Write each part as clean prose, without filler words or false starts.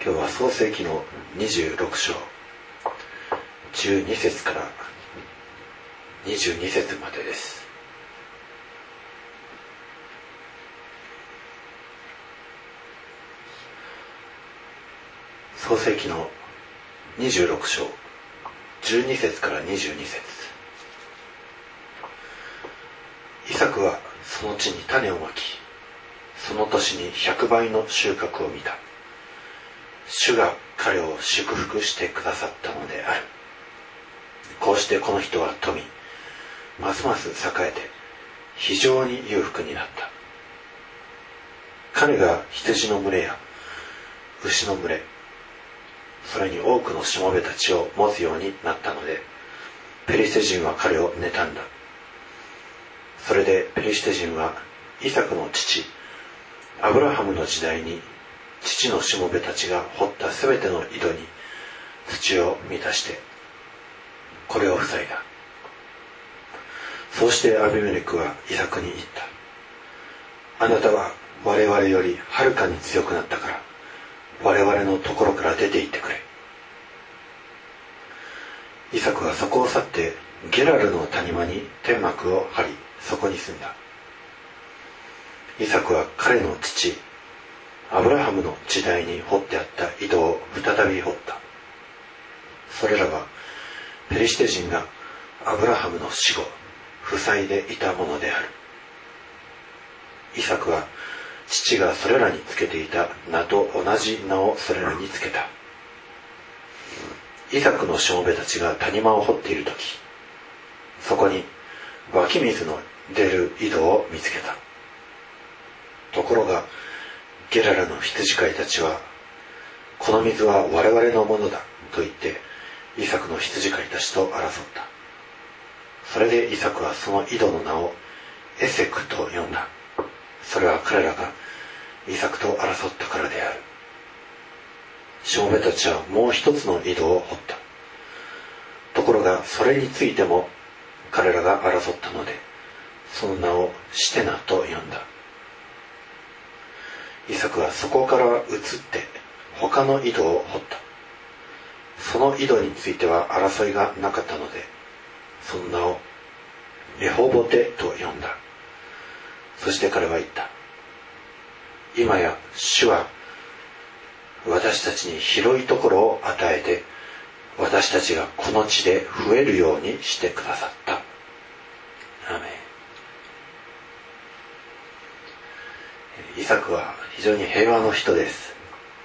今日は創世記の26章12節から22節までです。創世記の26章12節から22節。イサクはその地に種をまき、その年に100倍の収穫を見た。主が彼を祝福してくださったのである。こうしてこの人は富み、ますます栄えて非常に裕福になった。彼が羊の群れや牛の群れ、それに多くのしもべたちを持つようになったので、ペリシテ人は彼を妬んだ。それでペリシテ人はイサクの父アブラハムの時代に父のしもべたちが掘ったすべての井戸に土を満たしてこれを塞いだ。そうしてアビメレクはイサクに言った。あなたは我々よりはるかに強くなったから、我々のところから出て行ってくれ。イサクはそこを去ってゲラルの谷間に天幕を張り、そこに住んだ。イサクは彼の父アブラハムの時代に掘ってあった井戸を再び掘った。それらはペリシテ人がアブラハムの死後塞いでいたものである。イサクは父がそれらにつけていた名と同じ名をそれらにつけた。イサクのしもべたちが谷間を掘っているとき、そこに湧き水の出る井戸を見つけた。ところがゲラルの羊飼いたちは、この水は我々のものだと言ってイサクの羊飼いたちと争った。それでイサクはその井戸の名をエセクと呼んだ。それは彼らがイサクと争ったからである。しもべたちはもう一つの井戸を掘った。ところがそれについても彼らが争ったので、その名をシテナと呼んだ。イサクはそこから移って他の井戸を掘った。その井戸については争いがなかったので、その名をレホボテと呼んだ。そして彼は言った。今や主は私たちに広いところを与えて、私たちがこの地で増えるようにしてくださった。アーメン。イサクは非常に平和の人です。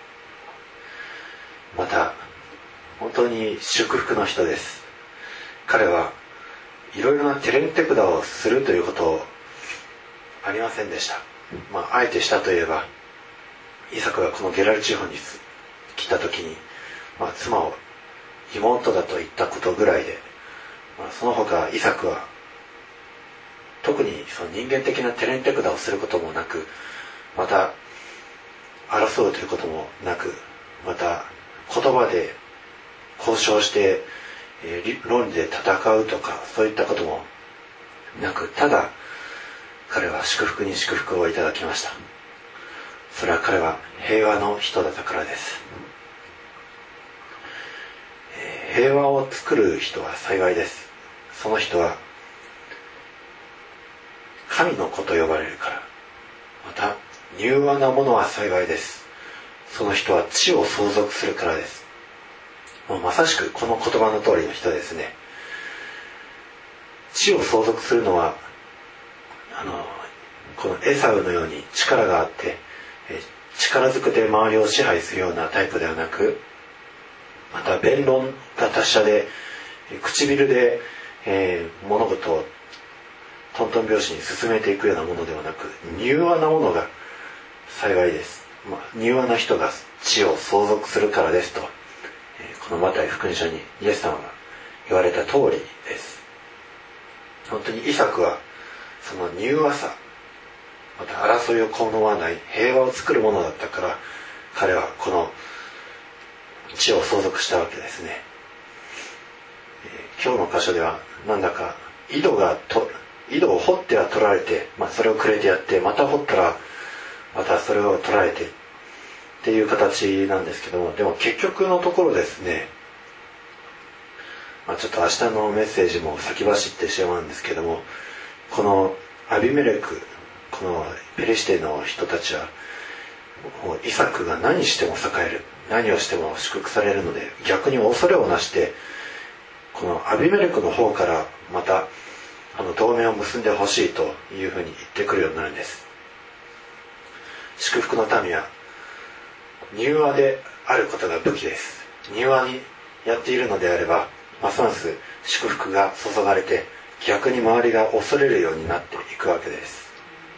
また本当に祝福の人です。彼はいろいろなテレンテクダをするということありませんでした。あえてしたといえば、イサクがこのゲラル地方に来た時に、妻を妹だと言ったことぐらいで、その他イサクは特にその人間的なテレンテクダをすることもなく、また争うということもなく、また言葉で交渉して論理で戦うとかそういったこともなく、ただ彼は祝福に祝福をいただきました。それは彼は平和の人だったからです。平和を作る人は幸いです。その人は神の子と呼ばれるから。また柔和なものは幸いです。その人は地を相続するからです。まさしくこの言葉の通りの人ですね。地を相続するのはこのエサウのように力があって力ずくで周りを支配するようなタイプではなく、また弁論が達者で唇で、物事をトントン拍子に進めていくようなものではなく、柔和なものが幸いです。柔和な人が地を相続するからですと、このマタイ福音書にイエス様が言われた通りです。本当にイサクはその柔和さ、また争いを好まない平和を作るものだったから、彼はこの地を相続したわけですね。今日の箇所ではなんだか井戸を掘っては取られて、それをくれてやって、また掘ったらまたそれを取られて、 っていう形なんですけども、でも結局のところですね、ちょっと明日のメッセージも先走ってしまうんですけども、このアビメレク、このペリシテの人たちはもうイサクが何しても栄える、何をしても祝福されるので、逆に恐れをなしてこのアビメレクの方からまた同盟を結んでほしいというふうに言ってくるようになるんです。祝福の民は柔和であることが武器です。柔和にやっているのであれば、ますます祝福が注がれて、逆に周りが恐れるようになっていくわけです。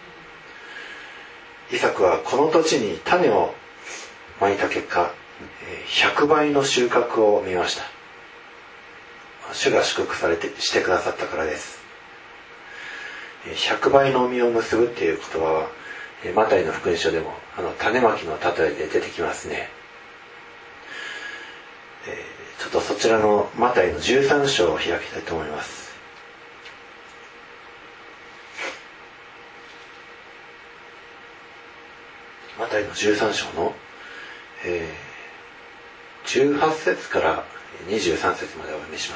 イサクはこの土地に種をまいた結果、100倍の収穫を見ました。主が祝福してくださったからです。100倍の実を結ぶっていう言葉はマタイの福音書でも種まきの例えで出てきますね。ちょっとそちらのマタイの13章を開きたいと思います。マタイの13章の、18節から23節までお読みします。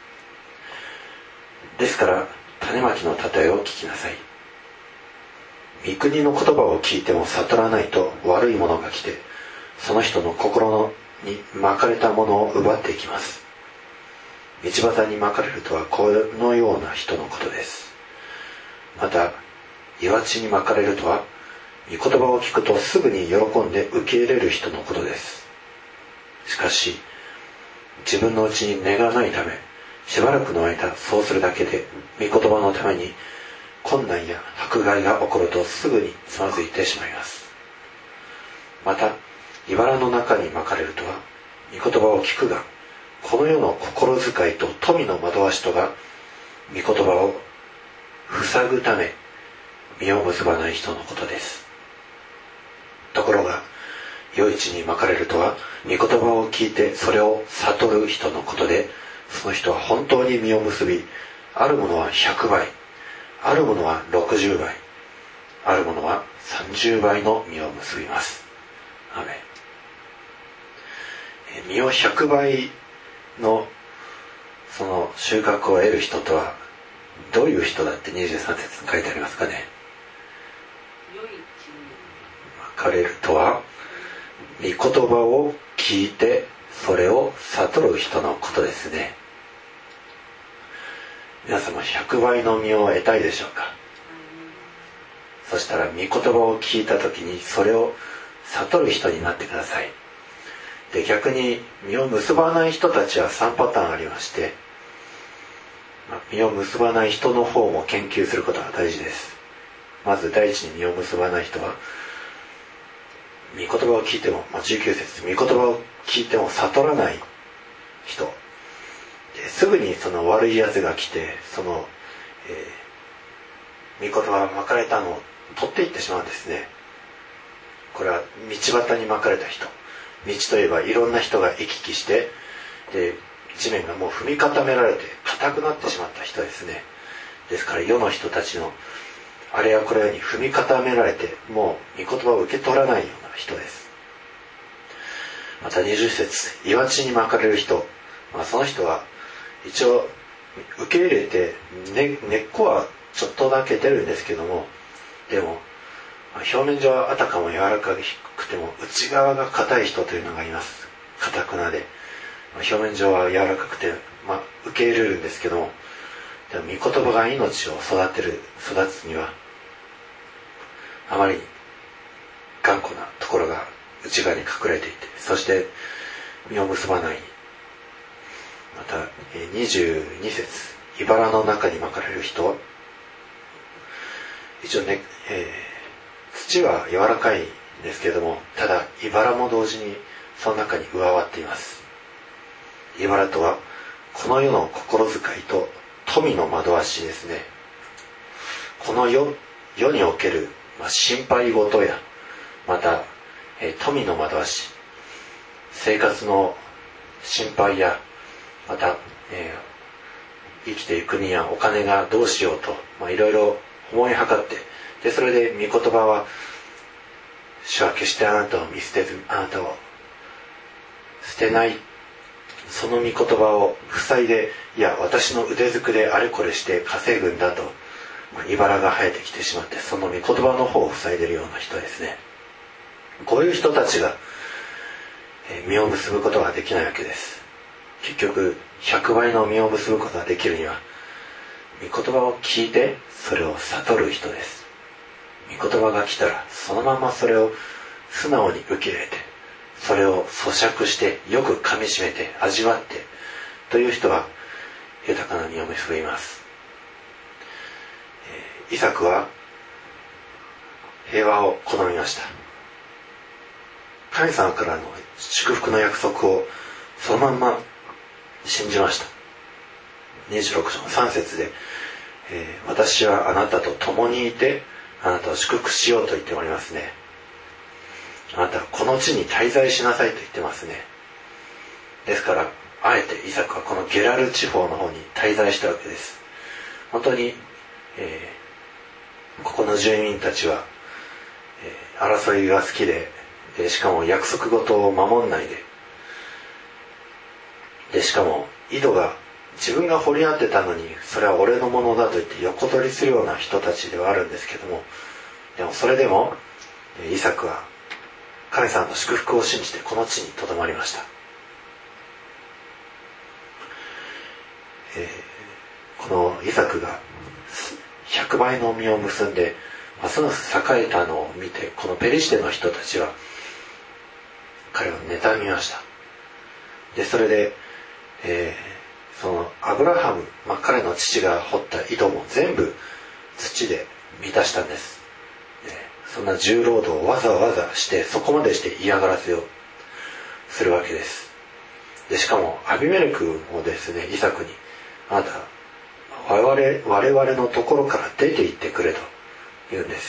ですから種まきの例えを聞きなさい。御国の言葉を聞いても悟らないと悪いものが来て、その人の心にまかれたものを奪っていきます。道端にまかれるとはこのような人のことです。また岩地にまかれるとは、御言葉を聞くとすぐに喜んで受け入れる人のことです。しかし自分のうちに根がないため、しばらくの間そうするだけで御言葉のために困難や迫害が起こるとすぐにつまずいてしまいます。また茨の中にまかれるとは、御言葉を聞くがこの世の心遣いと富の惑わしとが御言葉を塞ぐため実を結ばない人のことです。ところが良い地にまかれるとは、御言葉を聞いてそれを悟る人のことで、その人は本当に実を結び、あるものは100倍、あるものは60倍、あるものは30倍の実を結びます。アメン。実を100倍のその収穫を得る人とはどういう人だって23節に書いてありますかね。まかれるとは、御言葉を聞いてそれを悟る人のことですね。皆様100倍の実を得たいでしょうか。そしたら御言葉を聞いた時にそれを悟る人になってください。で、逆に実を結ばない人たちは3パターンありまして、実を結ばない人の方も研究することが大事です。まず第一に実を結ばない人は、御言葉を聞いても、19節、御言葉を聞いても悟らない人ですぐにその悪いやつが来て、その、御言葉がまかれたのを取っていってしまうんですね。これは道端にまかれた人。道といえばいろんな人が行き来して、で地面がもう踏み固められて硬くなってしまった人ですね。ですから世の人たちのあれやこれやに踏み固められて、もう御言葉を受け取らないような人です。また20節、岩地にまかれる人、その人は一応受け入れて、根っこはちょっとだけ出るんですけども、でも表面上はあたかも柔らかくても内側が硬い人というのがいます。硬くなで表面上は柔らかくて、受け入れるんですけども、でも御言葉が命を育つにはあまり頑固なところが内側に隠れていて、そして実を結ばない。また22節、茨の中にまかれる人、一応ね、土は柔らかいんですけれども、ただ茨も同時にその中に上わっています。茨とはこの世の心遣いと富の惑わしですね。この世における、心配事や、また、富の惑わし、生活の心配や、また、生きていくにはお金がどうしようと、いろいろ思いはかって、でそれで御言葉は主は決してあなたを見捨てず、あなたを捨てない、その御言葉を塞いで、いや私の腕ずくであれこれして稼ぐんだと茨が生えてきてしまって、その御言葉の方を塞いでいるような人ですね。こういう人たちが実を結ぶことができないわけです。結局100倍の実を結ぶことができるには、御言葉を聞いてそれを悟る人です。御言葉が来たらそのままそれを素直に受け入れて、それを咀嚼してよく噛みしめて味わってという人は豊かな実を結びます。イサクは平和を好みました。神様からの祝福の約束をそのまんま信じました。26章の3節で、私はあなたと共にいてあなたを祝福しようと言っておりますね。あなたはこの地に滞在しなさいと言ってますね。ですからあえてイサクはこのゲラル地方の方に滞在したわけです。本当に、ここの住民たちは、争いが好きで、しかも約束事を守んないで、しかも井戸が自分が掘り当てたのにそれは俺のものだと言って横取りするような人たちではあるんですけども、でもそれでもイサクは神様の祝福を信じてこの地にとどまりました。このイサクが100倍の実を結んでますます栄えたのを見て、このペリシテの人たちは彼を妬みました。でそれで、そのアブラハム、彼の父が掘った井戸も全部土で満たしたんです。そんな重労働をわざわざしてそこまでして嫌がらせをするわけです。でしかもアビメレクもですね、イサクにあなた我々のところから出て行ってくれと言うんです。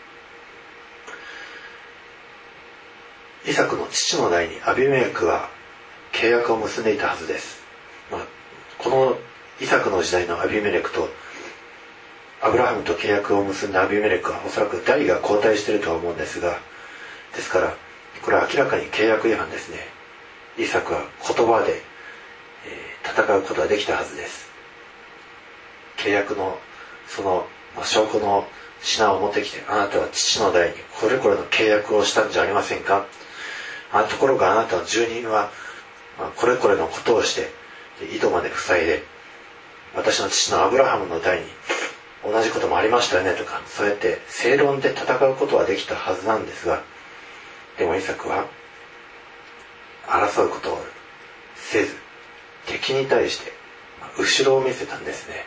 イサクの父の代にアビメレクは契約を結んでいたはずです。このイサクの時代のアビメレクとアブラハムと契約を結んだアビメレクはおそらく代が交代しているとは思うんですが、ですからこれは明らかに契約違反ですね。イサクは言葉で、戦うことができたはずです。契約のその、証拠の品を持ってきて、あなたは父の代にこれこれの契約をしたんじゃありませんか。ところがあなたの住人は、これこれのことをして井戸まで塞いで、私の父のアブラハムの代に同じこともありましたよねとか、そうやって正論で戦うことはできたはずなんですが、でもイサクは争うことをせず、敵に対して後ろを見せたんですね。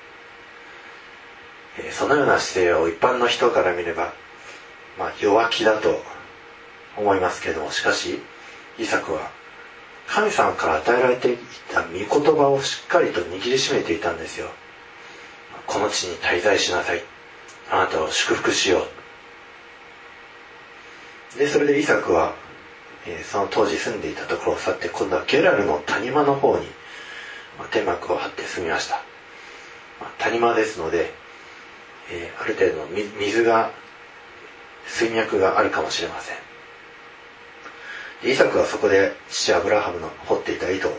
そのような姿勢を一般の人から見れば、弱気だと思いますけれども、しかしイサクは神様から与えられていた御言葉をしっかりと握りしめていたんですよ。この地に滞在しなさい、あなたを祝福しよう。でそれでイサクは、その当時住んでいたところを去って、今度はゲラルの谷間の方に天幕を張って住みました。谷間ですので、ある程度の水脈があるかもしれません。イサクはそこで父アブラハムの掘っていた井戸を、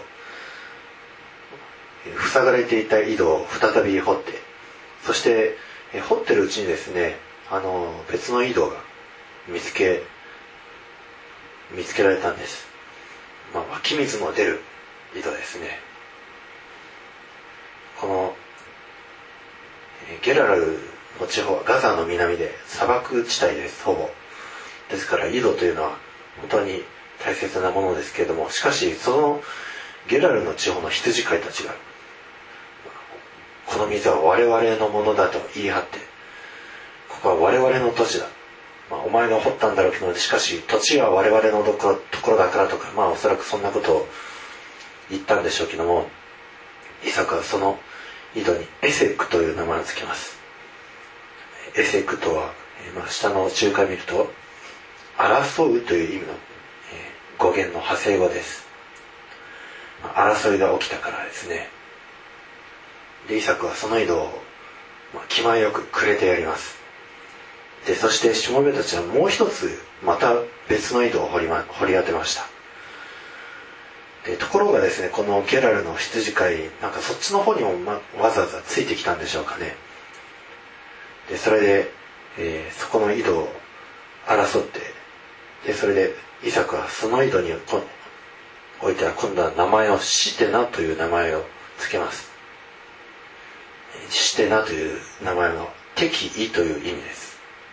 塞がれていた井戸を再び掘って、そして掘ってるうちにですね、別の井戸が見つけられたんです。湧き水の出る井戸ですね。このゲラルの地方はガザの南で砂漠地帯です。ほぼですから井戸というのは本当に大切なものですけれども、しかしそのゲラルの地方の羊飼いたちが、この水は我々のものだと言い張って、ここは我々の土地だ、お前が掘ったんだろうけど、しかし土地は我々のところだからとか、おそらくそんなことを言ったんでしょうけども、イサクはその井戸にエセクという名前をつけます。エセクとは、下の中華見ると争うという意味の、語源の派生語です。争いが起きたからですね。でイサクはその井戸を、気前よくくれてやります。 でそしてしもべたちはもう一つまた別の井戸を掘り当てました。でところがですね、このゲラルの羊飼いなんかそっちの方にも、わざわざついてきたんでしょうかね。でそれで、そこの井戸を争って、でそれでイサクはその井戸に置いては今度は名前をシテナという名前をつけます。シテナという名前の敵意という意味です。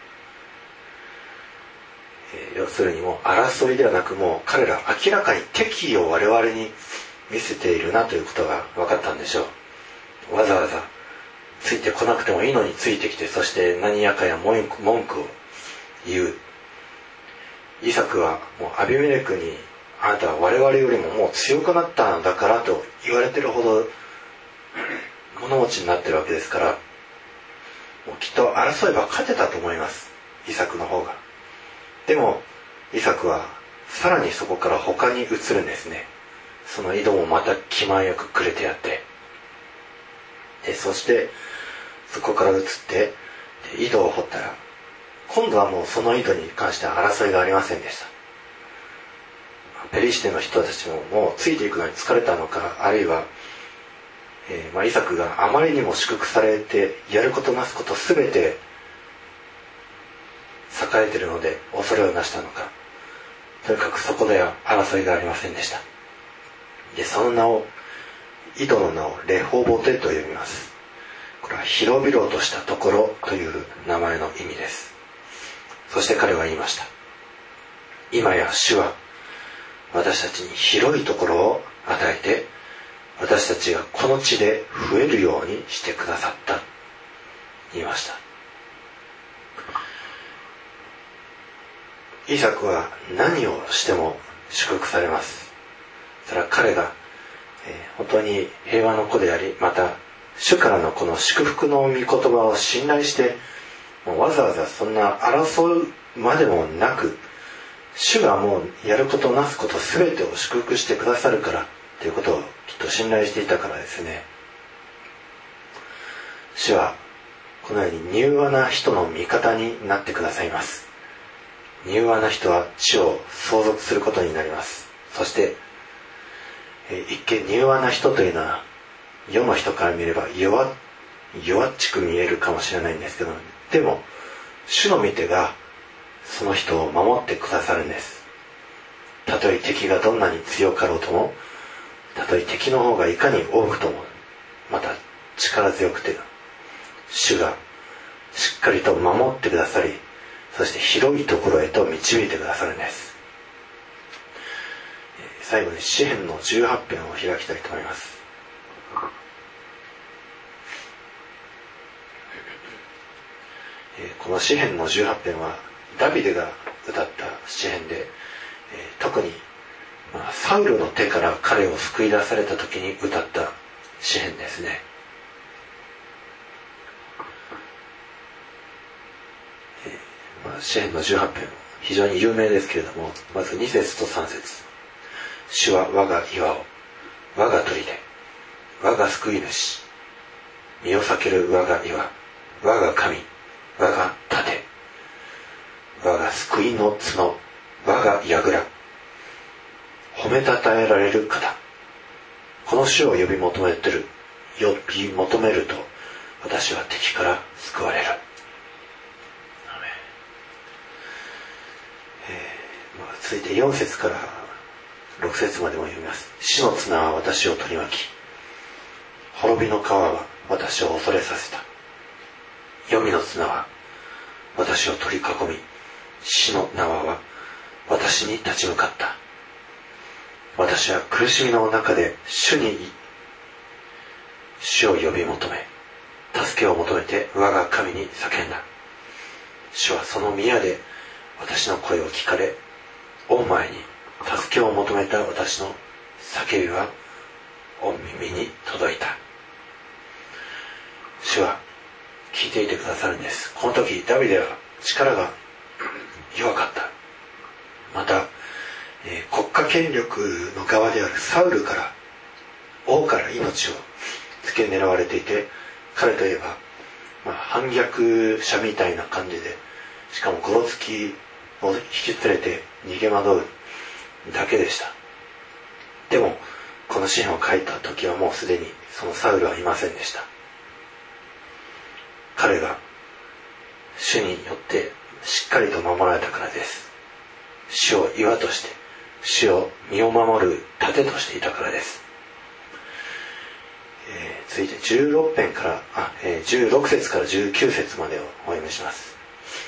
要するにもう争いではなく、もう彼ら明らかに敵意を我々に見せているなということが分かったんでしょう。わざわざついてこなくてもいいのについてきて、そして何やかや文句を言う。イサクはもうアビメレクに、あなたは我々よりももう強くなったのだからと言われてるほど物持ちになってるわけですから、もうきっと争えば勝てたと思います、イサクの方が。でもイサクはさらにそこから他に移るんですね。その井戸もまた気前よくくれてやって、そしてそこから移って井戸を掘ったら、今度はもうその井戸に関しては争いがありませんでした。ペリシテの人たちももうついていくのに疲れたのか、あるいは、イサクがあまりにも祝福されてやることなすことすべて栄えているので恐れをなしたのか、とにかくそこでは争いがありませんでした。でその名を、井戸の名をレホボテと呼びます。これは広々としたところという名前の意味です。そして彼は言いました。今や主は私たちに広いところを与えて、私たちがこの地で増えるようにしてくださった、言いました。イサクは何をしても祝福されます。それは彼が、本当に平和の子であり、また主からのこの祝福の御言葉を信頼して、もうわざわざそんな争うまでもなく、主がもうやることなすこと全てを祝福してくださるからということをきっと信頼していたからですね。主はこのように柔和な人の味方になってくださいます。柔和な人は地を相続することになります。そして一見柔和な人というのは世の人から見れば弱っちく見えるかもしれないんですけど、でも主の御手がその人を守ってくださるんです。たとえ敵がどんなに強かろうとも、たとえ敵の方がいかに多くとも、また力強くて主がしっかりと守ってくださり、そして広いところへと導いてくださるんです。最後に詩編の18編を開きたいと思います。この詩編の18編はダビデが歌った詩編で、特にサウルの手から彼を救い出された時に歌った詩編ですね。詩編の18編非常に有名ですけれども、まず2節と3節。主は我が岩を、我が砦、我が救い主、身を避ける我が岩、我が神、我が盾、我が救いの角、我が櫓、褒めたたえられる方。この主を呼び求めると、私は敵から救われる。続いて4節から6節までも読みます。死の綱は私を取り巻き、滅びの川は私を恐れさせた。黄泉の綱は私を取り囲み、死の縄は私に立ち向かった。私は苦しみの中で主を呼び求め、助けを求めて我が神に叫んだ。主はその宮で私の声を聞かれ、御前に助けを求めた私の叫びは御耳に届いた。主は聞いていてくださるんです。この時ダビデは力が弱かった。また、国家権力の側であるサウルから王から命を付け狙われていて、彼といえば、反逆者みたいな感じでしかもゴロツキを引き連れて逃げ惑うだけでした。でもこの詩篇を書いた時はもうすでにそのサウルはいませんでした。彼が主によってしっかりと守られたからです。主を岩として、主を身を守る盾としていたからです。続いて16節から19節までをお読みします。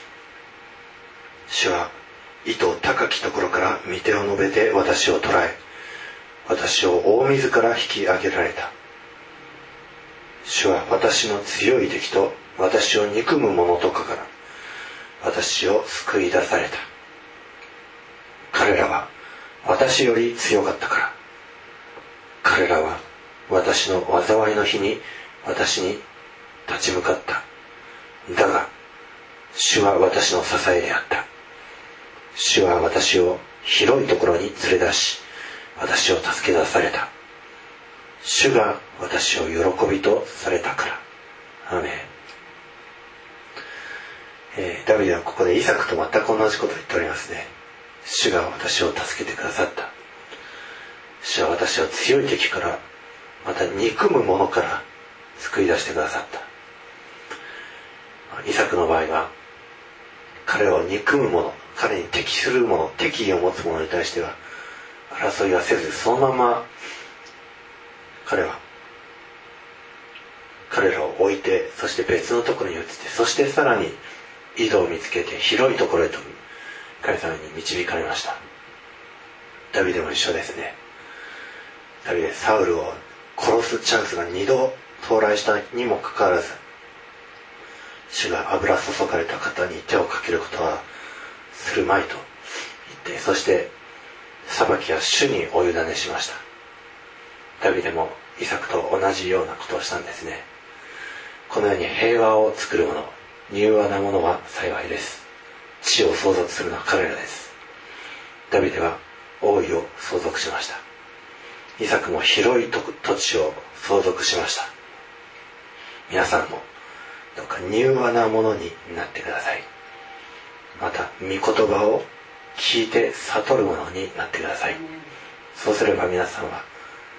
主は意図高きところから御手を伸べて私を捉え、私を大水から引き上げられた。主は私の強い敵と私を憎む者とかから私を救い出された。彼らは私より強かったから。彼らは私の災いの日に私に立ち向かった。だが主は私の支えであった。主は私を広いところに連れ出し、私を助け出された。主が私を喜びとされたから。アーメン。ダビデはここでイサクと全く同じことを言っておりますね。主が私を助けてくださった。主は私を強い敵から、また憎む者から救い出してくださった。イサクの場合は、彼を憎む者、彼に敵する者、敵意を持つ者に対しては争いはせず、そのまま彼らを置いて、そして別のところに移って、そしてさらに井戸を見つけて広いところへと神様に導かれました。ダビデも一緒ですね。ダビデ、サウルを殺すチャンスが2度到来したにもかかわらず、主が油注がれた方に手をかけることはするまいと言って、そして裁きは主にお委ねしました。ダビデもイサクと同じようなことをしたんですね。このように平和を作る者、柔和な者は幸いです。地を相続するのは彼らです。ダビデは王位を相続しました。イサクも広い土地を相続しました。皆さんもどうか柔和なものになってください。また御言葉を聞いて悟るものになってください。そうすれば皆さんは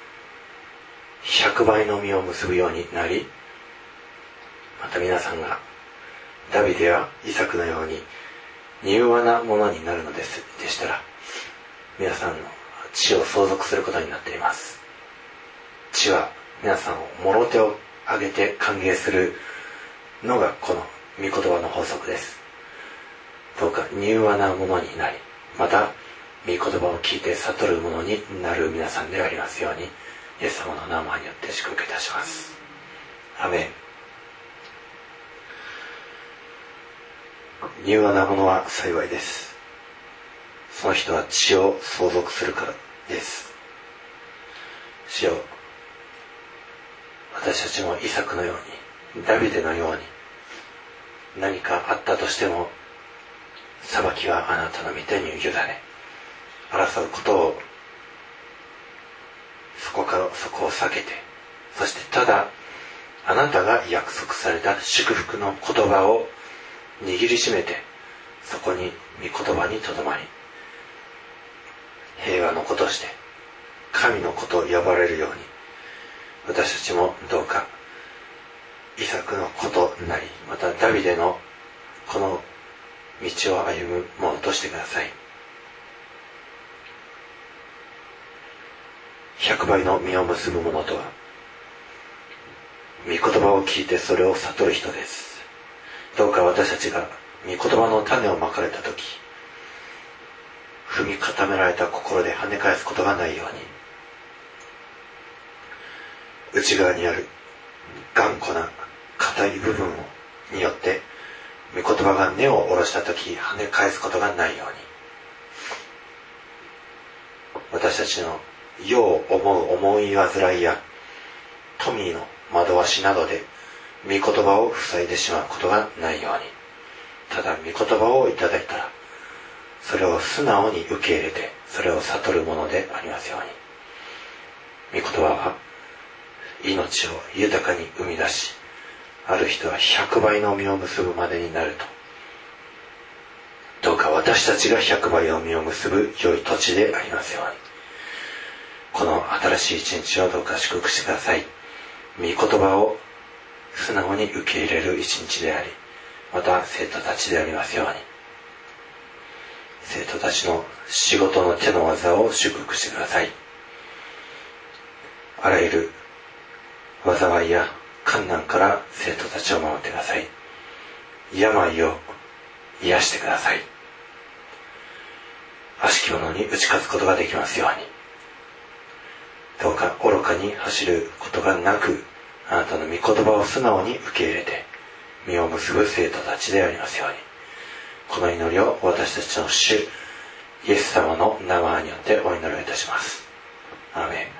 100倍の実を結ぶようになり、また皆さんがダビデやイサクのように柔和なものになるのでしたら、皆さんの地を相続することになっています。地は皆さんをもろ手を挙げて歓迎するのがこの御言葉の法則です。どうか柔和なものになり、また御言葉を聞いて悟るものになる皆さんでありますように、イエス様の名前によって祝福いたします。アメン。柔和なものは幸いです。その人は地を相続するからです。主よ、私たちもイサクのように、ダビデのように、何かあったとしても裁きはあなたの御手に委ね、争うことをそこを避けて、そしてただあなたが約束された祝福の言葉を握りしめて、そこに御言葉にとどまり、平和の子として神の子と呼ばれるように、私たちもどうかイサクの子となり、またダビデのこの道を歩むものとしてください。100倍の実を結ぶ者とは、御言葉を聞いてそれを悟る人です。どうか私たちが御言葉の種をまかれたとき、踏み固められた心で跳ね返すことがないように、内側にある頑固な硬い部分によって御言葉が根を下ろしたとき跳ね返すことがないように、私たちの世を思う思い煩いや富の惑わしなどで御言葉を塞いでしまうことがないように、ただ御言葉をいただいたらそれを素直に受け入れて、それを悟るものでありますように。御言葉は命を豊かに生み出し、ある人は100倍の実を結ぶまでになるとか私たちが100倍の実を結ぶ良い土地でありますように。この新しい一日をどうか祝福してください。御言葉を素直に受け入れる一日であり、また生徒たちでありますように。生徒たちの仕事の手の技を祝福してください。あらゆる災いや困難から生徒たちを守ってください。病を癒してください。悪しき者に打ち勝つことができますように。どうか愚かに走ることがなく、あなたの御言葉を素直に受け入れて実を結ぶ生徒たちでありますように。この祈りを私たちの主イエス様の名前によってお祈りをいたします。アーメン。